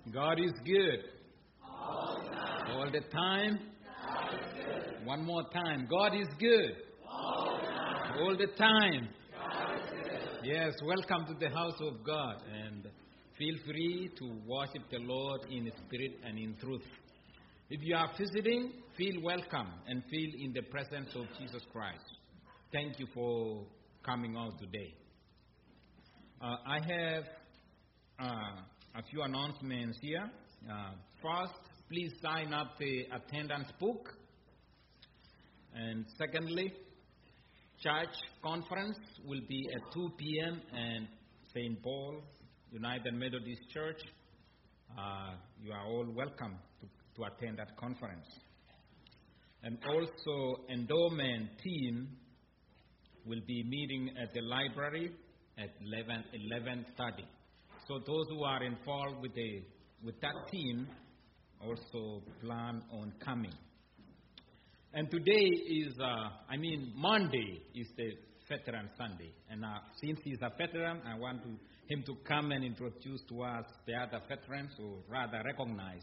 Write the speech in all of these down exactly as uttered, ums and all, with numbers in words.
God is good. All the time. All the time. God is good. One more time. God is good. All the time. All the time. God is good. Yes, welcome to the house of God. And feel free to worship the Lord in spirit and in truth. If you are visiting, feel welcome and feel in the presence of Jesus Christ. Thank you for coming out today. Uh, I have uh, a few announcements here. Uh, first, please sign up the attendance book. And secondly, church conference will be at two p.m. and Saint Paul United Methodist Church. Uh, you are all welcome to, to attend that conference. And also, endowment team will be meeting at the library at eleven thirty. So those who are involved with the with that team also plan on coming. And today is, uh, I mean, Monday is the Veteran Sunday. And uh, since he's a veteran, I want to, him to come and introduce to us the other veterans, or rather recognize.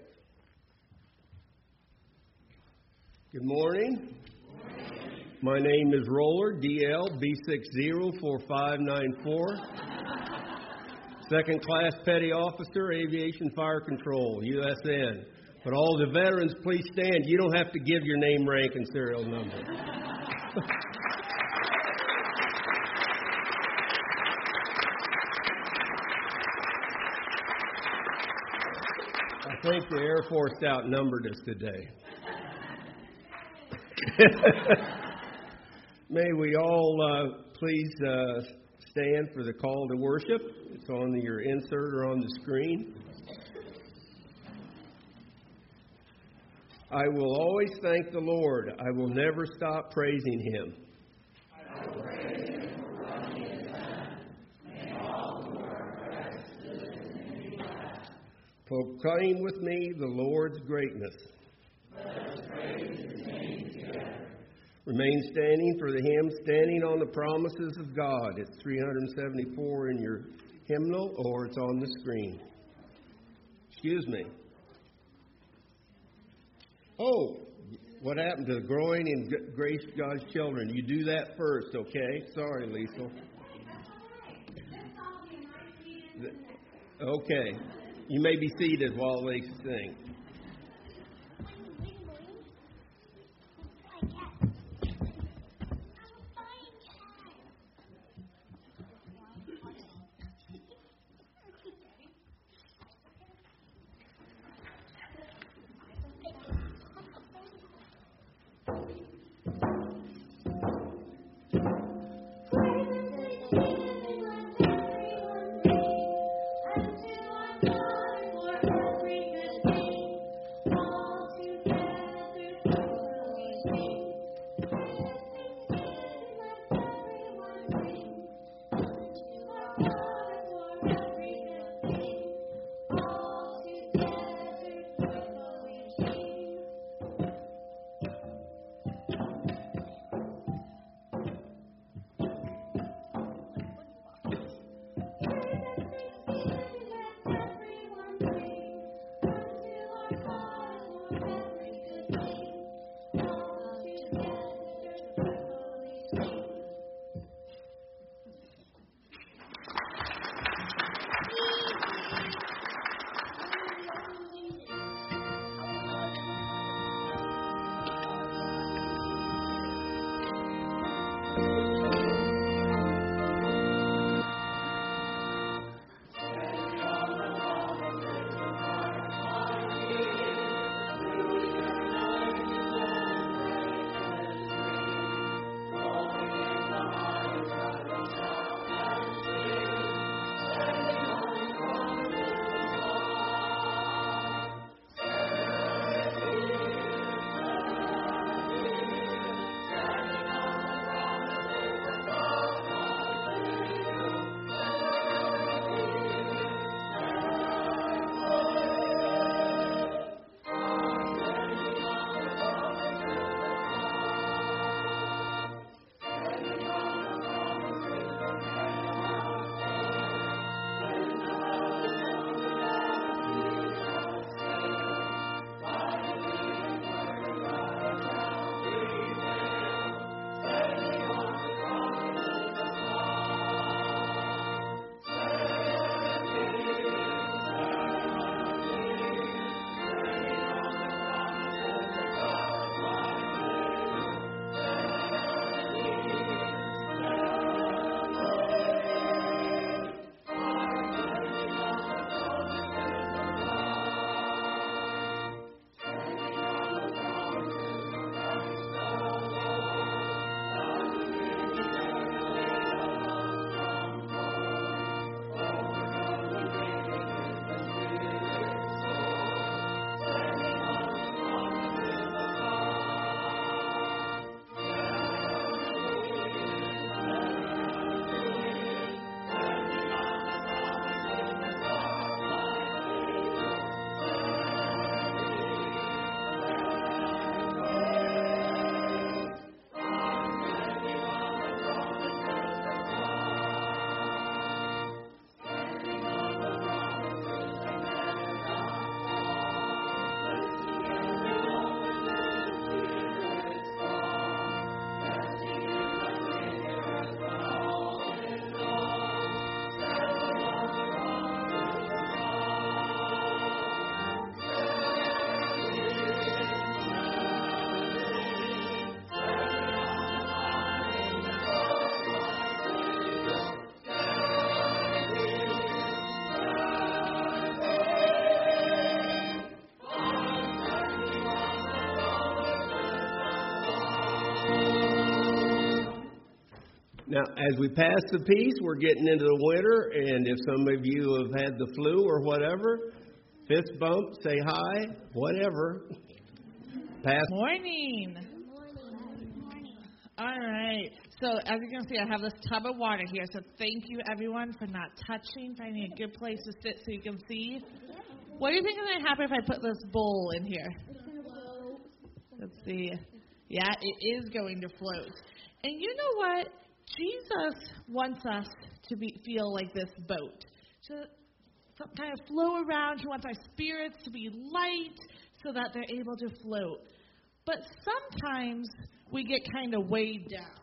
Good morning. My name is Roller, D L B six zero four five nine four. Second class Petty Officer, Aviation Fire Control, U S N. But all the veterans, please stand. You don't have to give your name, rank, and serial number. I think the Air Force outnumbered us today. May we all uh, please uh, stand for the call to worship. It's on the, your insert or on the screen. I will always thank the Lord. I will never stop praising Him. I will praise Him for what He has done. May all who are Christ listen and be glad. Proclaim with me the Lord's greatness. Let us praise His name together. Remain standing for the hymn, Standing on the Promises of God. It's three seventy-four in your hymnal, or it's on the screen. Excuse me. Oh, what happened to growing in grace God's children? You do that first, okay? Sorry, Lisa. Okay. You may be seated while they sing. For every good thing. Now, as we pass the peace, we're getting into the winter, and if some of you have had the flu or whatever, fist bump, say hi, whatever. Pass. Morning. All right. So as you can see, I have this tub of water here. So thank you, everyone, for not touching, finding a good place to sit so you can see. What do you think is going to happen if I put this bowl in here? Let's see. Yeah, it is going to float. And you know what? Jesus wants us to be, feel like this boat. To kind of flow around. He wants our spirits to be light so that they're able to float. But sometimes we get kind of weighed down.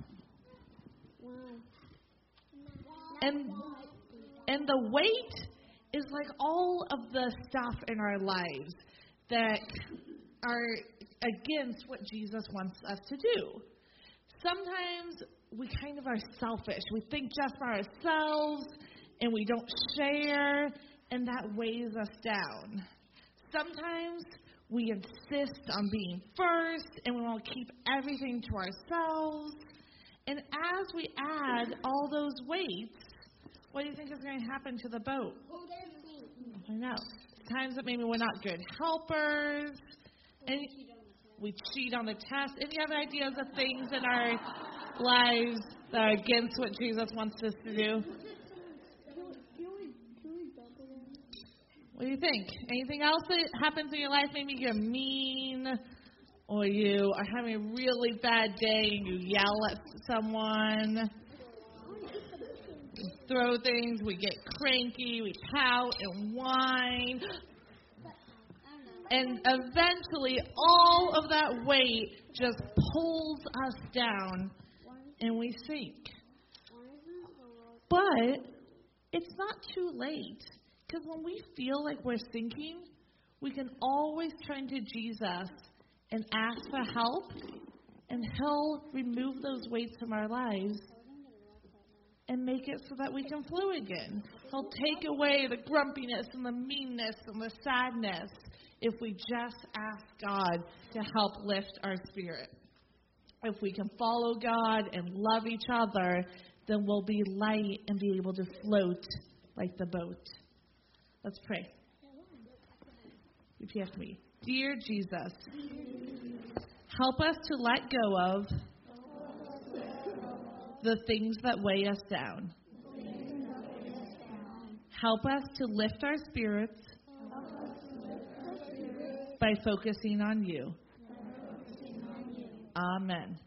And and the weight is like all of the stuff in our lives that are against what Jesus wants us to do. Sometimes we kind of are selfish. We think just for ourselves and we don't share, and that weighs us down. Sometimes we insist on being first and we want to keep everything to ourselves. And as we add all those weights, what do you think is going to happen to the boat? I know. Times that maybe we're not good helpers. And we cheat on the test. Any other ideas of things in our lives that are against what Jesus wants us to do? What do you think? Anything else that happens in your life? Maybe you're mean, or you are having a really bad day and you yell at someone. We throw things, we get cranky, we pout and whine. And eventually all of that weight just pulls us down and we sink. But it's not too late. Because when we feel like we're sinking, we can always turn to Jesus and ask for help, and He'll remove those weights from our lives and make it so that we can flow again. He'll take away the grumpiness and the meanness and the sadness if we just ask God to help lift our spirit. If we can follow God and love each other, then we'll be light and be able to float like the boat. Let's pray. Repeat after me. Dear Jesus, help us to let go of the things that weigh us down. Help us to lift our spirits by focusing on you. Amen.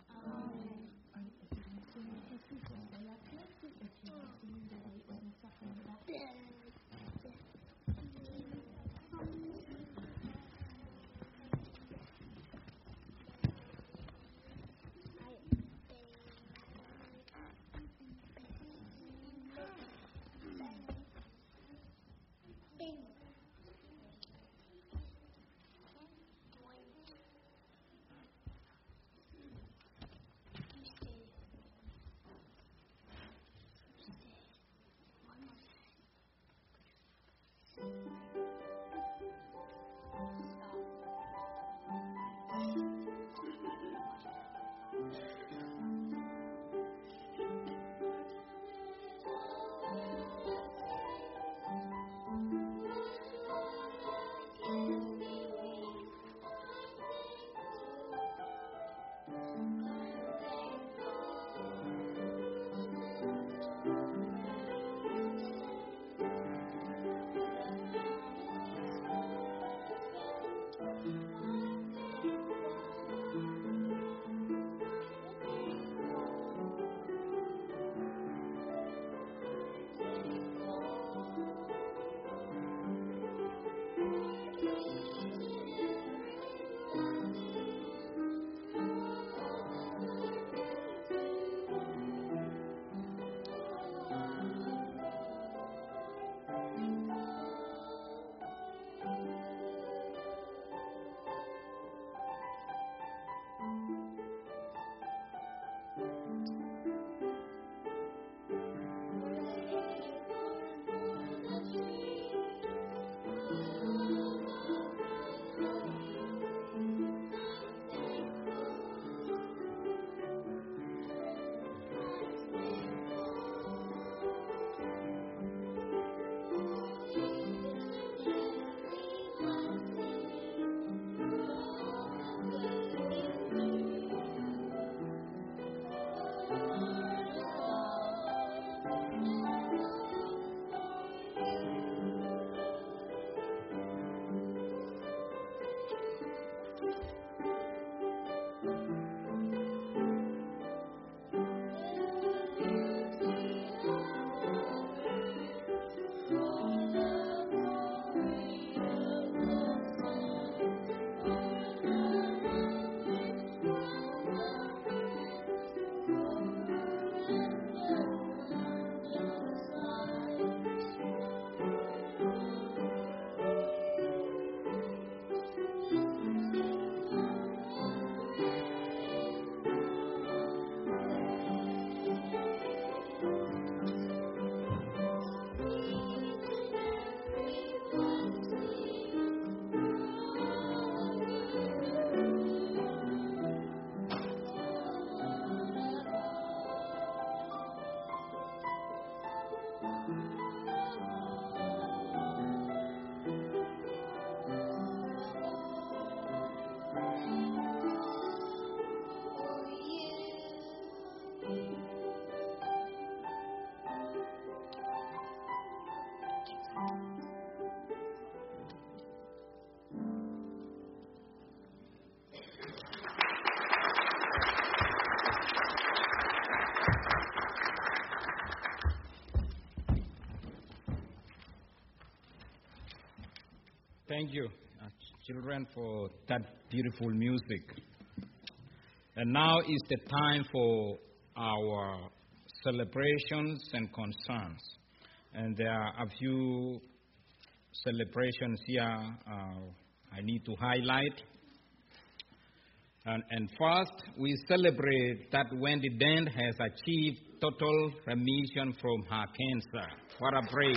Thank you, uh, children, for that beautiful music. And now is the time for our celebrations and concerns. And there are a few celebrations here uh, I need to highlight. And, and first, we celebrate that Wendy Dent has achieved total remission from her cancer. What a praise.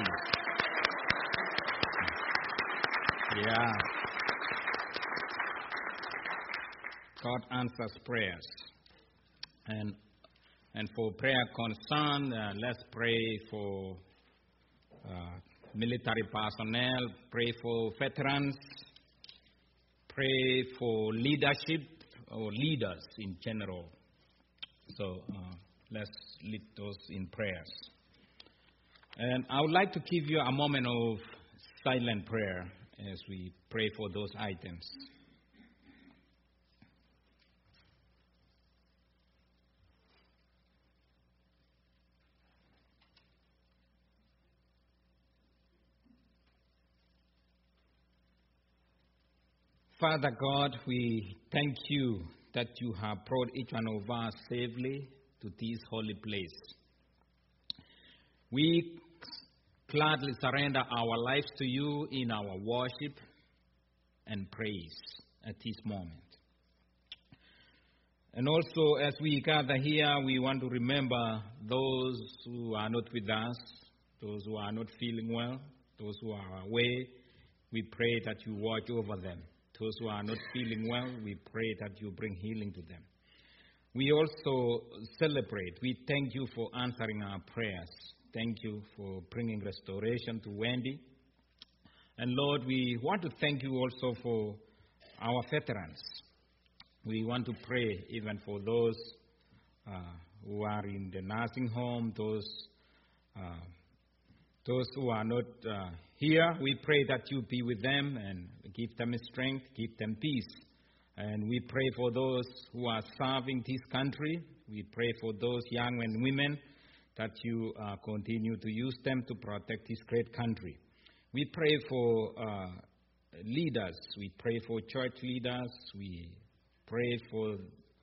Yeah. God answers prayers. And and for prayer concern, uh, let's pray for uh, military personnel, pray for veterans, pray for leadership or leaders in general. So uh, let's lead those in prayers. And I would like to give you a moment of silent prayer as we pray for those items. Father God, we thank you that you have brought each one of us safely to this holy place. We gladly surrender our lives to you in our worship and praise at this moment. And also, as we gather here, we want to remember those who are not with us, those who are not feeling well, those who are away. We pray that you watch over them. Those who are not feeling well, we pray that you bring healing to them. We also celebrate. We thank you for answering our prayers. Thank you for bringing restoration to Wendy. And Lord, we want to thank you also for our veterans. We want to pray even for those uh, who are in the nursing home, those uh, those who are not uh, here. We pray that you be with them and give them strength, give them peace. And we pray for those who are serving this country. We pray for those young men and women that you uh, continue to use them to protect this great country. We pray for uh, leaders. We pray for church leaders. We pray for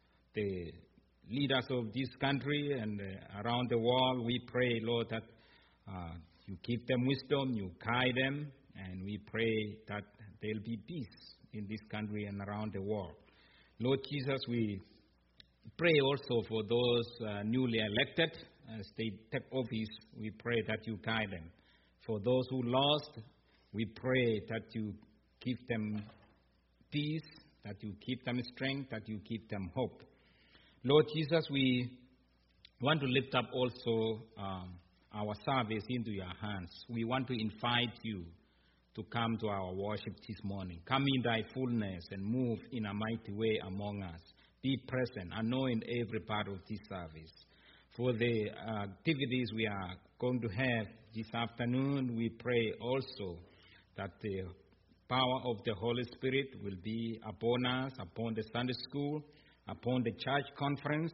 the leaders of this country and uh, around the world. We pray, Lord, that uh, you give them wisdom, you guide them, and we pray that there'll be peace in this country and around the world. Lord Jesus, we pray also for those uh, newly elected. As they take office, we pray that you guide them. For those who lost, we pray that you give them peace, that you give them strength, that you give them hope. Lord Jesus, we want to lift up also um, our service into your hands. We want to invite you to come to our worship this morning. Come in thy fullness and move in a mighty way among us. Be present, anoint every part of this service. For the uh, activities we are going to have this afternoon, we pray also that the power of the Holy Spirit will be upon us, upon the Sunday school, upon the church conference,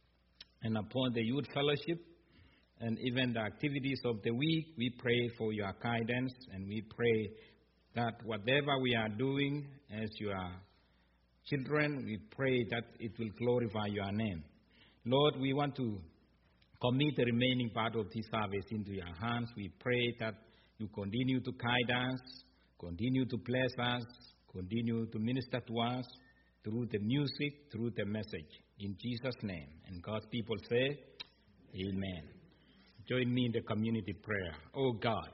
and upon the youth fellowship, and even the activities of the week. We pray for your guidance, and we pray that whatever we are doing as your children, we pray that it will glorify your name. Lord, we want to commit the remaining part of this service into your hands. We pray that you continue to guide us, continue to bless us, continue to minister to us through the music, through the message. In Jesus' name. And God's people say, Amen. Join me in the community prayer. Oh God,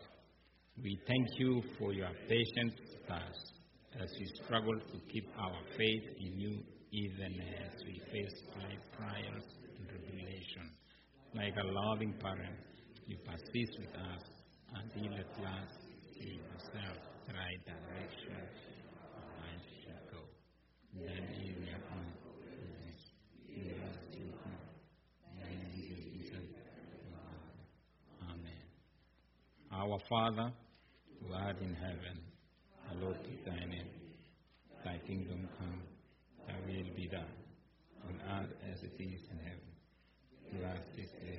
we thank you for your patience with us as we struggle to keep our faith in you, even as we face life trials and tribulation. Like a loving parent, you persist with us until at last you yourself the right direction I should go. Then you will come. Amen. Our Father, who art in heaven, hallowed be thy name. Thy kingdom come, thy will be done, on earth as it is in heaven. Give us this day.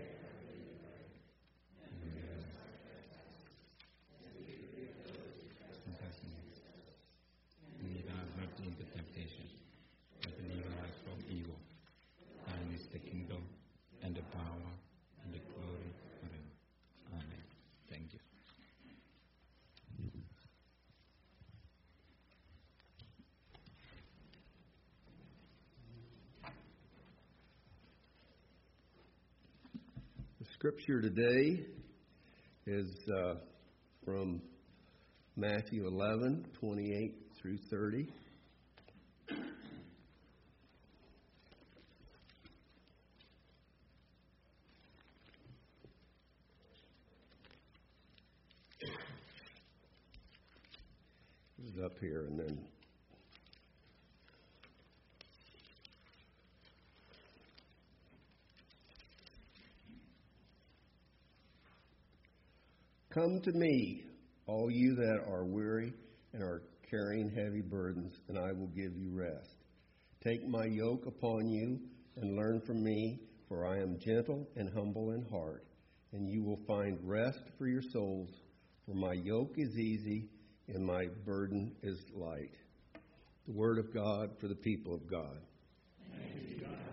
Scripture today is uh, from Matthew eleven, twenty-eight through thirty. This is up here and then Come to me, all you that are weary and are carrying heavy burdens, and I will give you rest. Take my yoke upon you and learn from me, for I am gentle and humble in heart, and you will find rest for your souls. For my yoke is easy and my burden is light. The word of God for the people of God. Thanks be to God.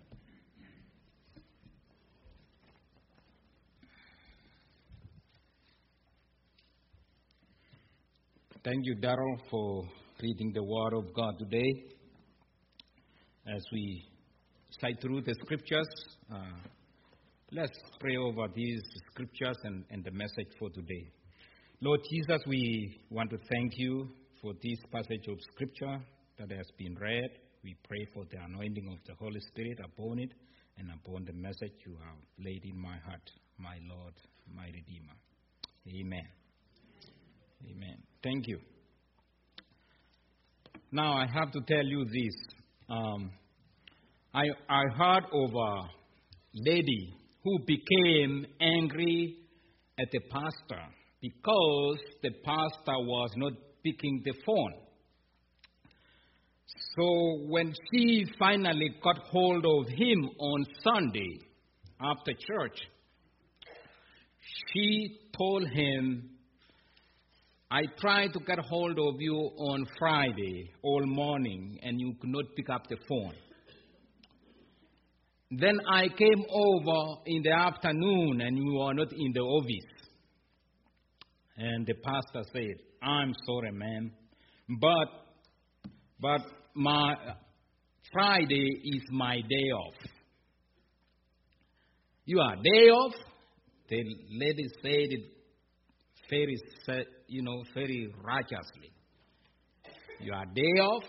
Thank you, Darrell, for reading the Word of God today. As we cite through the Scriptures, uh, let's pray over these Scriptures and, and the message for today. Lord Jesus, we want to thank you for this passage of Scripture that has been read. We pray for the anointing of the Holy Spirit upon it and upon the message you have laid in my heart, my Lord, my Redeemer. Amen. Amen. Thank you. Now I have to tell you this. Um, I I heard of a lady who became angry at the pastor because the pastor was not picking the phone. So when she finally got hold of him on Sunday after church, she told him, I tried to get hold of you on Friday all morning and you could not pick up the phone. Then I came over in the afternoon and you were not in the office. And the pastor said, I'm sorry, ma'am, but, but my Friday is my day off. Your day off? The lady said it very, you know, very righteously. Your day off?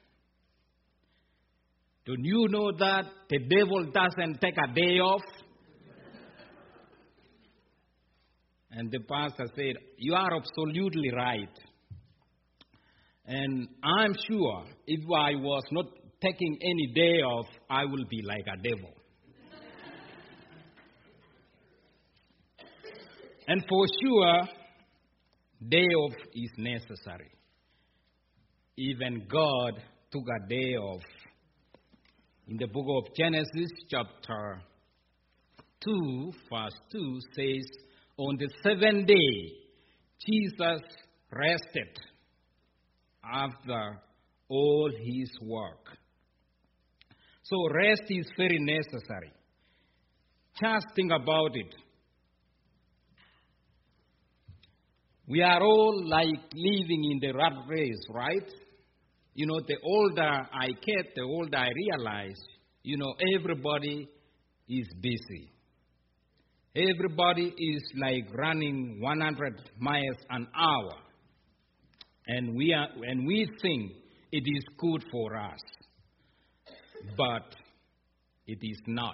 Don't you know that the devil doesn't take a day off? And the pastor said, you are absolutely right. And I'm sure if I was not taking any day off, I will be like a devil. And for sure, day off is necessary. Even God took a day off. In the book of Genesis, chapter two, verse two says, on the seventh day, Jesus rested after all his work. So rest is very necessary. Just think about it. We are all like living in the rat race, right? You know, the older I get, the older I realize, you know, everybody is busy. Everybody is like running one hundred miles an hour. And we are, and we think it is good for us. But it is not.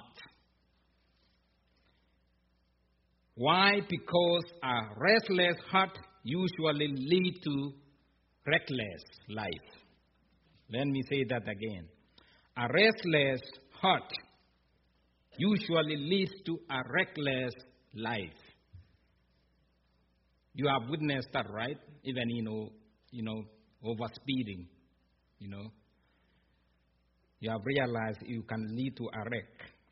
Why? Because a restless heart usually leads to reckless life. Let me say that again. A restless heart usually leads to a reckless life. You have witnessed that, right? Even, you know, you know, overspeeding, you know. You have realized you can lead to a wreck.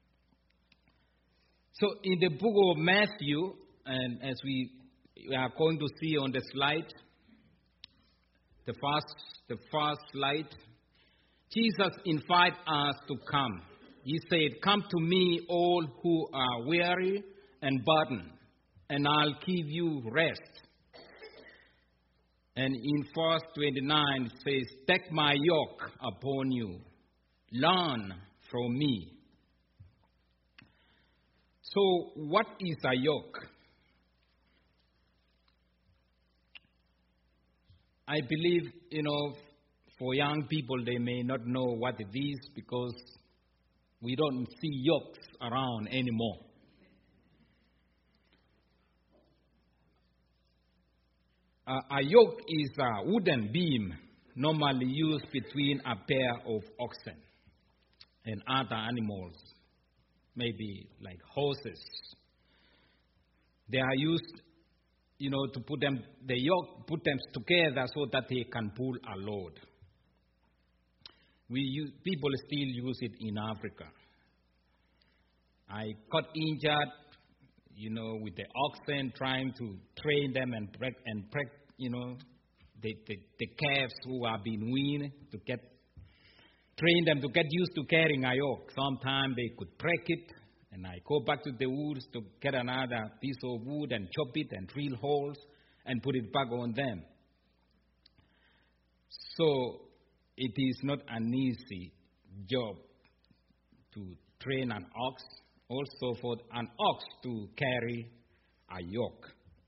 So in the book of Matthew, and as we are going to see on the slide, the first, the first slide, Jesus invites us to come. He said, come to me all who are weary and burdened, and I'll give you rest. And in verse twenty-nine it says, take my yoke upon you, learn from me. So, what is a yoke? I believe, you know, for young people, they may not know what it is because we don't see yokes around anymore. Uh, a yoke is a wooden beam normally used between a pair of oxen and other animals, maybe like horses. They are used, you know, to put them, the yoke, put them together so that they can pull a load. We use, people still use it in Africa. I got injured, you know, with the oxen, trying to train them and break, and break, you know, the, the, the calves who are being weaned to get, train them to get used to carrying a yoke. Sometimes they could break it, and I go back to the woods to get another piece of wood and chop it and drill holes and put it back on them. So it is not an easy job to train an ox, also for an ox to carry a yoke.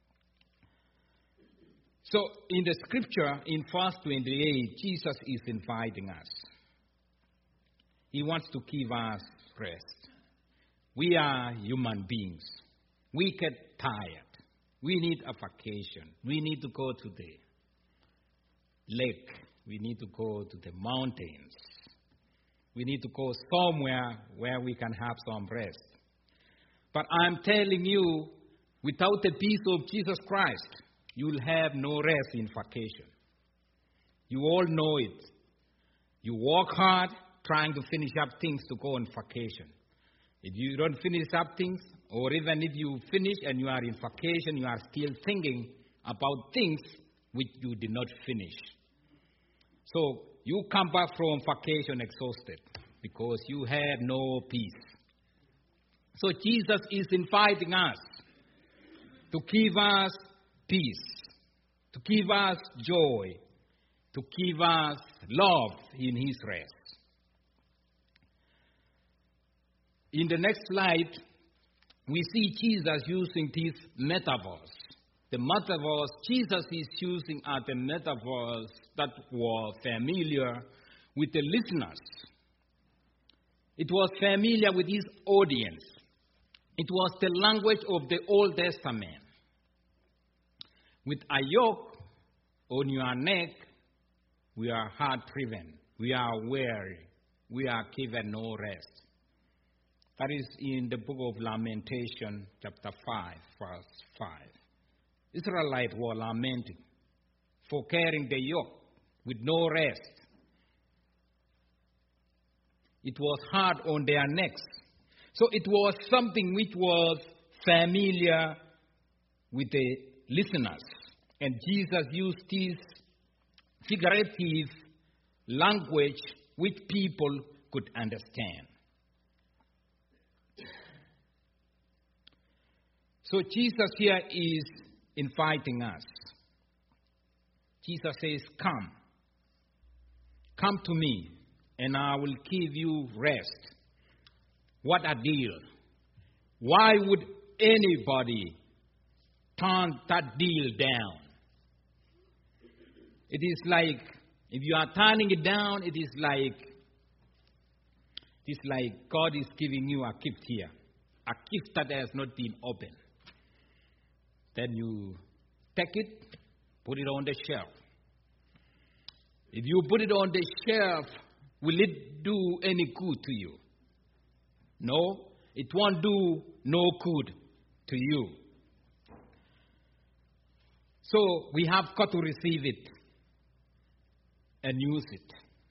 So in the scripture, in verse twenty-eight, Jesus is inviting us. He wants to give us rest. We are human beings. We get tired. We need a vacation. We need to go to the lake. We need to go to the mountains. We need to go somewhere where we can have some rest. But I'm telling you, without the peace of Jesus Christ, you will have no rest in vacation. You all know it. You work hard trying to finish up things to go on vacation. If you don't finish up things, or even if you finish and you are in vacation, you are still thinking about things which you did not finish. So you come back from vacation exhausted because you have no peace. So Jesus is inviting us to give us peace, to give us joy, to give us love in His rest. In the next slide, we see Jesus using these metaphors. The metaphors Jesus is using are the metaphors that were familiar with the listeners. It was familiar with his audience. It was the language of the Old Testament. With a yoke on your neck, we are hard-driven. We are weary. We are given no rest. That is in the book of Lamentation, chapter five, verse five. Israelites were lamenting for carrying the yoke with no rest. It was hard on their necks. So it was something which was familiar with the listeners. And Jesus used this figurative language which people could understand. So Jesus here is inviting us. Jesus says, come. Come to me, and I will give you rest. What a deal. Why would anybody turn that deal down? It is like, if you are turning it down, it is like, it's like God is giving you a gift here. A gift that has not been opened. Then you take it, put it on the shelf. If you put it on the shelf, will it do any good to you? No, it won't do no good to you. So we have got to receive it and use it.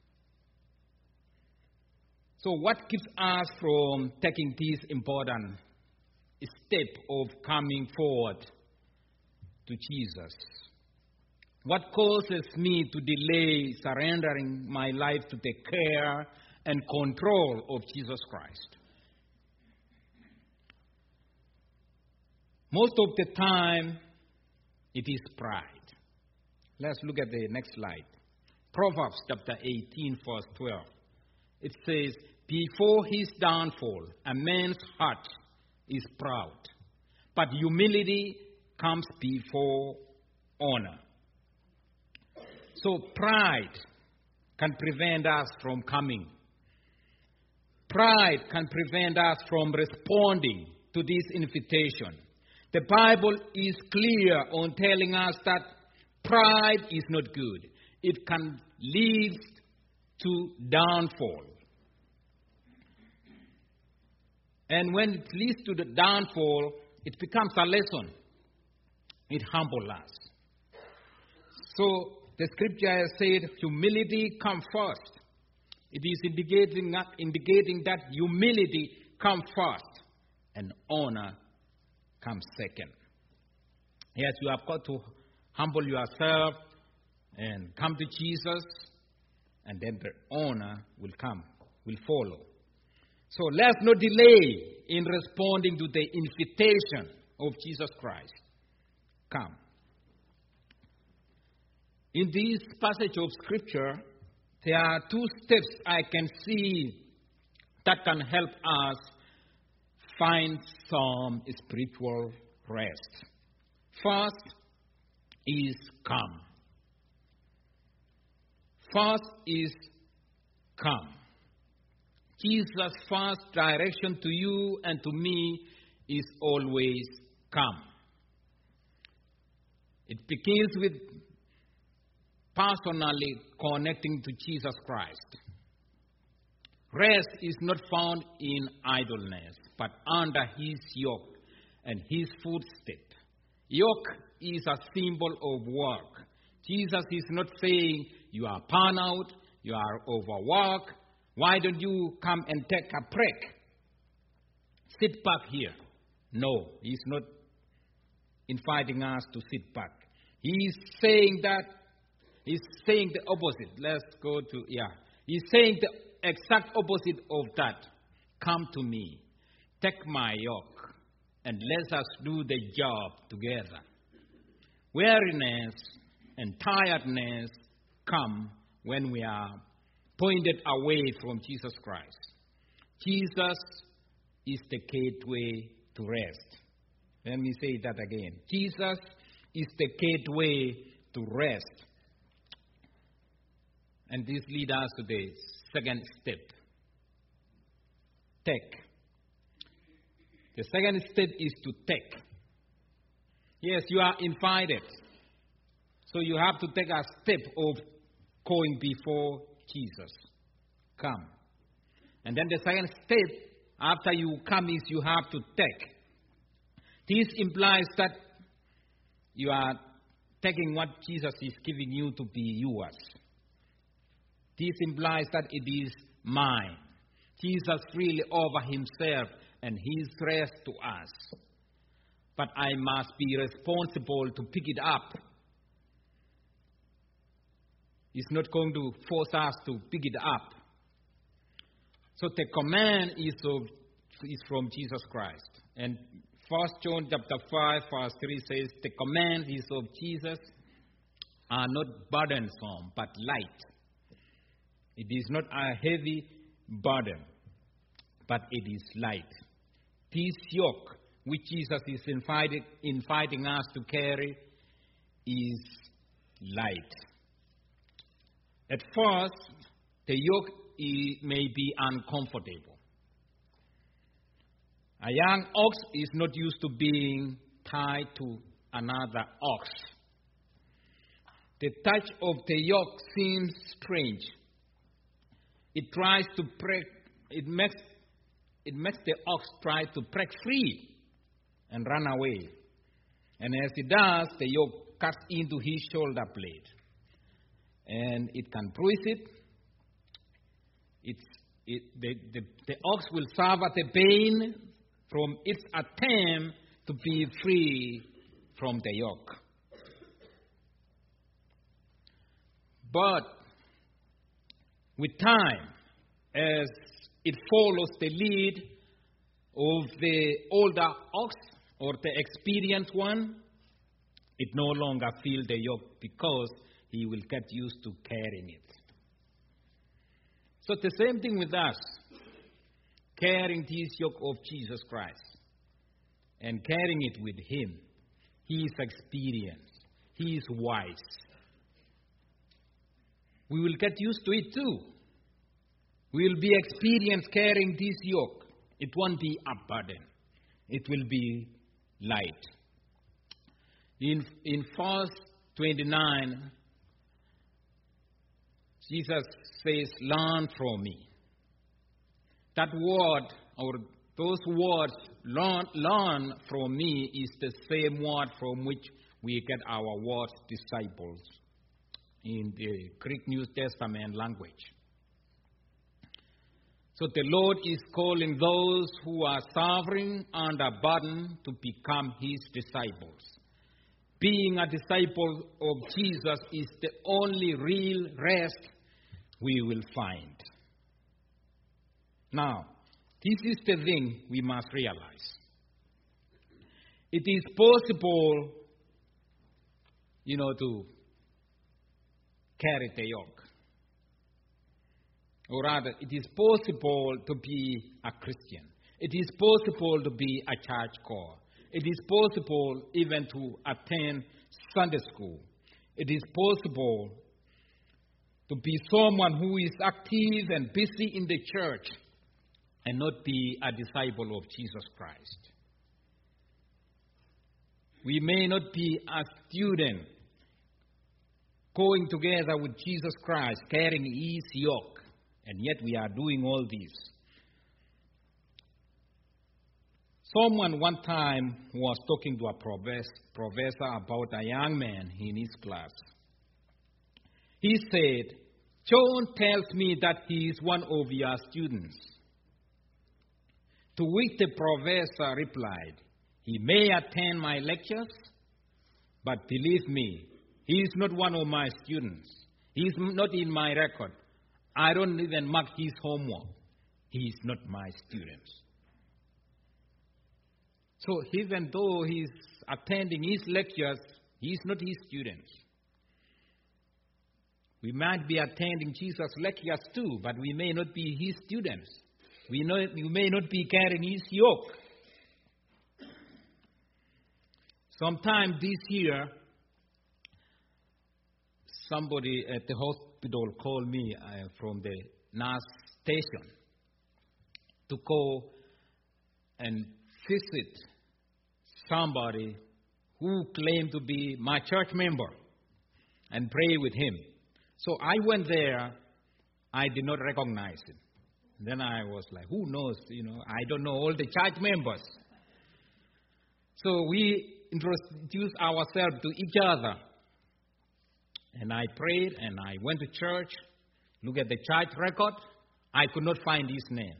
So what keeps us from taking this important step of coming forward to Jesus? What causes me to delay surrendering my life to the care and control of Jesus Christ? Most of the time, it is pride. Let's look at the next slide. Proverbs chapter eighteen, verse twelve. It says, before his downfall, a man's heart is proud, but humility comes before honor. So pride can prevent us from coming. Pride can prevent us from responding to this invitation. The Bible is clear on telling us that pride is not good. It can lead to downfall. And when it leads to the downfall, it becomes a lesson. It humbles us. So the scripture has said, humility comes first. It is indicating, indicating that humility comes first and honor comes second. Yes, you have got to humble yourself and come to Jesus, and then the honor will come, will follow. So let's not delay in responding to the invitation of Jesus Christ. Come. In this passage of Scripture, there are two steps I can see that can help us find some spiritual rest. First is come. First is come. Jesus' first direction to you and to me is always come. It begins with personally connecting to Jesus Christ. Rest is not found in idleness, but under his yoke and his footstep. Yoke is a symbol of work. Jesus is not saying you are burnout, you are overworked. Why don't you come and take a break? Sit back here. No, he's not inviting us to sit back. He's saying that, he's saying the opposite. Let's go to, yeah. He's saying the exact opposite of that. Come to me, take my yoke, and let us do the job together. Weariness and tiredness come when we are pointed away from Jesus Christ. Jesus is the gateway to rest. Let me say that again. Jesus is the gateway to rest. And this leads us to the second step. Take. The second step is to take. Yes, you are invited. So you have to take a step of going before Jesus. Come. And then the second step after you come is you have to take. This implies that you are taking what Jesus is giving you to be yours. This implies that it is mine. Jesus freely offered himself and his rest to us. But I must be responsible to pick it up. He's not going to force us to pick it up. So the command is, of, is from Jesus Christ. And First John chapter five, verse three says, the command is of Jesus are not burdensome, but light. It is not a heavy burden, but it is light. This yoke, which Jesus is invited, inviting us to carry, is light. At first, the yoke may be uncomfortable. A young ox is not used to being tied to another ox. The touch of the yoke seems strange. It tries to break, it makes, it makes the ox try to break free and run away. And as it does, the yoke cuts into his shoulder blade. And it can bruise it. It's, it the, the, the ox will suffer the pain from its attempt to be free from the yoke. But with time, as it follows the lead of the older ox or the experienced one, it no longer feels the yoke because he will get used to carrying it. So the same thing with us, carrying this yoke of Jesus Christ. and carrying it with Him. He is experienced. He is wise. We will get used to it too. We will be experienced carrying this yoke. It won't be a burden. It will be light. In in verse twenty-nine, Jesus says, "Learn from me." That word, or those words, learn, learn from me, is the same word from which we get our word disciples in the Greek New Testament language. So the Lord is calling those who are suffering under burden to become His disciples. Being a disciple of Jesus is the only real rest we will find. Now, this is the thing we must realize. It is possible, you know, to carry the yoke. Or rather, it is possible to be a Christian. It is possible to be a church choir. It is possible even to attend Sunday school. It is possible to be someone who is active and busy in the church and not be a disciple of Jesus Christ. We may not be a student going together with Jesus Christ, carrying His yoke, and yet we are doing all this. Someone one time was talking to a professor about a young man in his class. He said, "John tells me that he is one of your students." To which the professor replied, "He may attend my lectures, but believe me, he is not one of my students. He is not in my record. I don't even mark his homework. He is not my student." So even though he is attending his lectures, he is not his student. We might be attending Jesus' lectures too, but we may not be his students. We, know, we may not be carrying his yoke. Sometime this year, somebody at the hospital called me uh, from the nurse station to go and visit somebody who claimed to be my church member and pray with him. So I went there. I did not recognize him. Then I was like, who knows? You know, I don't know all the church members. So we introduced ourselves to each other. And I prayed and I went to church, look at the church record. I could not find his name.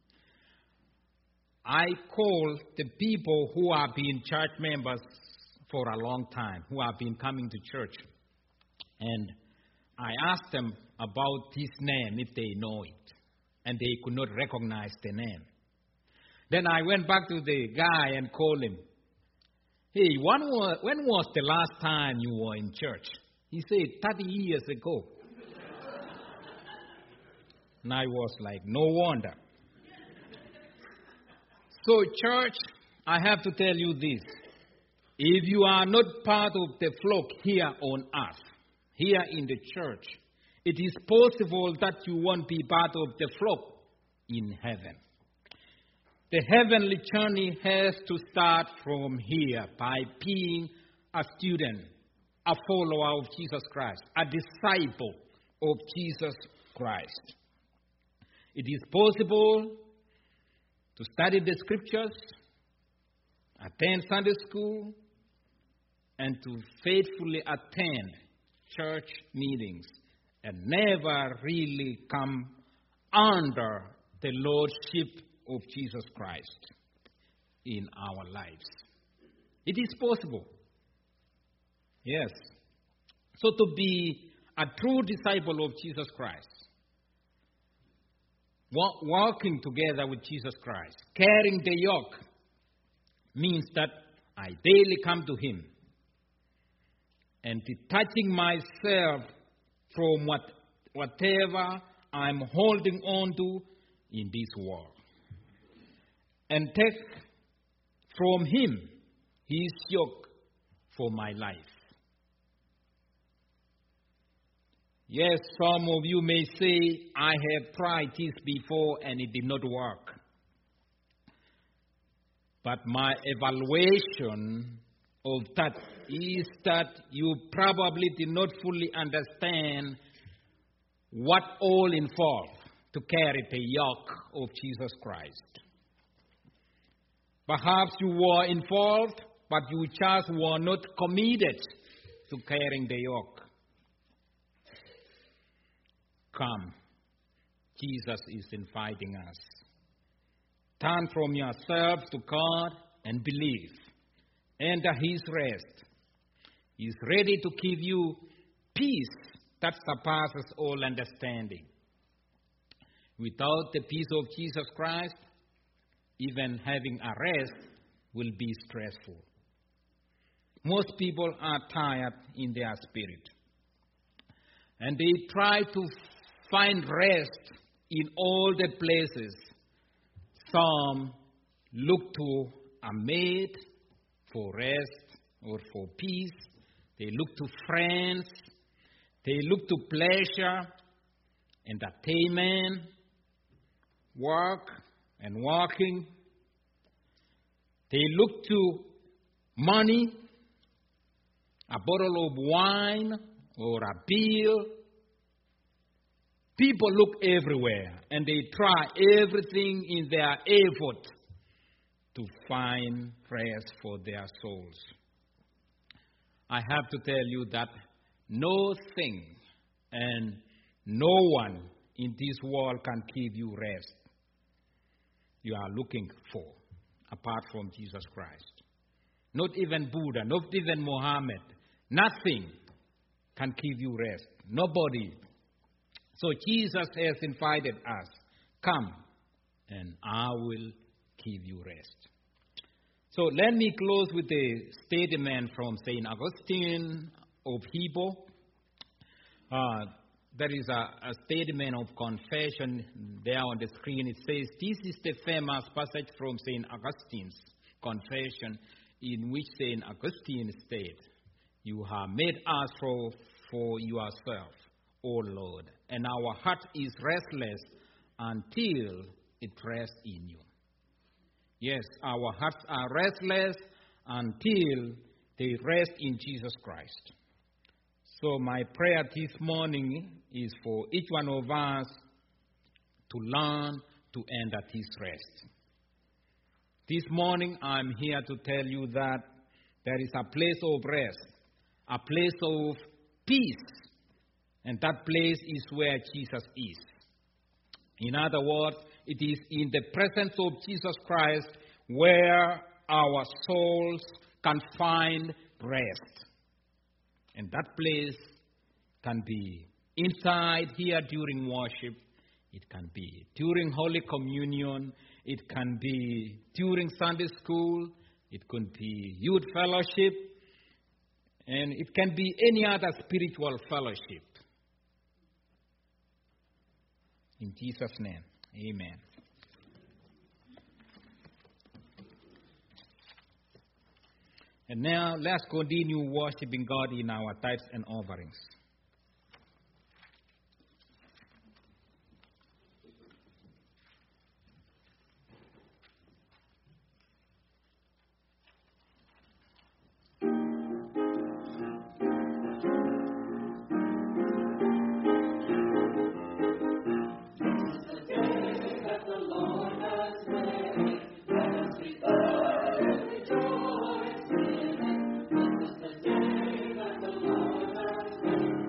I called the people who have been church members for a long time, who have been coming to church. And I asked them about his name, if they know it. And they could not recognize the name. Then I went back to the guy and called him. Hey, when was, when was the last time you were in church? He said, thirty years ago. And I was like, no wonder. So, church, I have to tell you this. If you are not part of the flock here on earth, here in the church, it is possible that you won't be part of the flock in heaven. The heavenly journey has to start from here by being a student, a follower of Jesus Christ, a disciple of Jesus Christ. It is possible to study the scriptures, attend Sunday school, and to faithfully attend church meetings and never really come under the lordship of Jesus Christ in our lives. It is possible. Yes. So to be a true disciple of Jesus Christ, walking together with Jesus Christ, carrying the yoke, means that I daily come to Him and detaching myself from what, whatever I'm holding on to in this world. And take from him his yoke for my life. Yes, some of you may say, I have tried this before and it did not work. But my evaluation of that is that you probably did not fully understand what all involved to carry the yoke of Jesus Christ. Perhaps you were involved, but you just were not committed to carrying the yoke. Come, Jesus is inviting us. Turn from yourself to God and believe. Enter his rest. He's ready to give you peace that surpasses all understanding. Without the peace of Jesus Christ, even having a rest will be stressful. Most people are tired in their spirit, and they try to find rest in all the places. Some look to a maid for rest or for peace. They look to friends. They look to pleasure, entertainment, work and walking. They look to money, a bottle of wine or a bill. People look everywhere and they try everything in their effort to find rest for their souls. I have to tell you that no thing and no one in this world can give you rest you are looking for apart from Jesus Christ. Not even Buddha, not even Muhammad. Nothing can give you rest. Nobody. So Jesus has invited us, come and I will give you rest. So let me close with a statement from Saint Augustine of Hippo. Uh, there is a, a statement of confession there on the screen. It says, this is the famous passage from Saint Augustine's Confession, in which Saint Augustine states, you have made us for, for yourself, O Lord, and our heart is restless until it rests in you. Yes, our hearts are restless until they rest in Jesus Christ. So my prayer this morning is for each one of us to learn to enter this rest. This morning I'm here to tell you that there is a place of rest, a place of peace, and that place is where Jesus is. In other words, it is in the presence of Jesus Christ where our souls can find rest. And that place can be inside here during worship. It can be during Holy Communion. It can be during Sunday school. It could be youth fellowship. And it can be any other spiritual fellowship. In Jesus' name, amen. And now let's continue worshiping God in our tithes and offerings. This is the day that the Lord has made.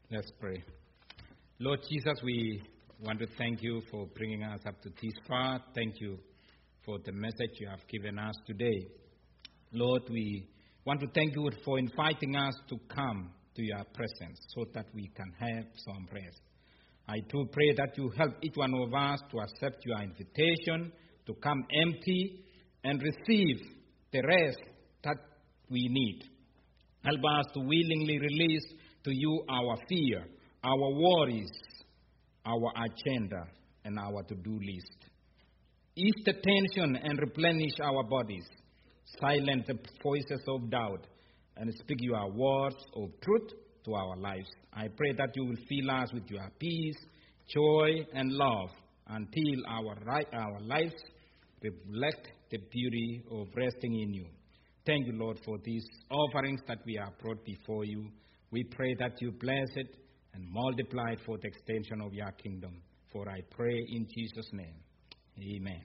Let's pray. Lord Jesus, we want to thank you for bringing us up to this far. Thank you for the message you have given us today. Lord, we want to thank you for inviting us to come to your presence so that we can have some rest. I do pray that you help each one of us to accept your invitation, to come empty and receive the rest that we need. Help us to willingly release to you our fear, our worries, our agenda, and our to-do list. Ease the tension and replenish our bodies. Silence the voices of doubt and speak your words of truth to our lives. I pray that you will fill us with your peace, joy, and love until our, ri- our lives reflect the beauty of resting in you. Thank you, Lord, for these offerings that we have brought before you. We pray that you bless it and multiply it for the extension of your kingdom. For I pray in Jesus' name. Amen.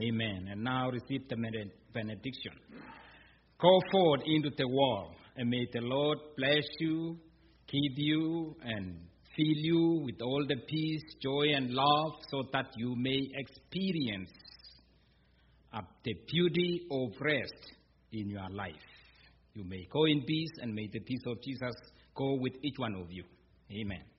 Amen. And now receive the benediction. Go forth into the world, and may the Lord bless you, keep you, and fill you with all the peace, joy, and love, so that you may experience uh, the beauty of rest in your life. You may go in peace, and may the peace of Jesus go with each one of you. Amen.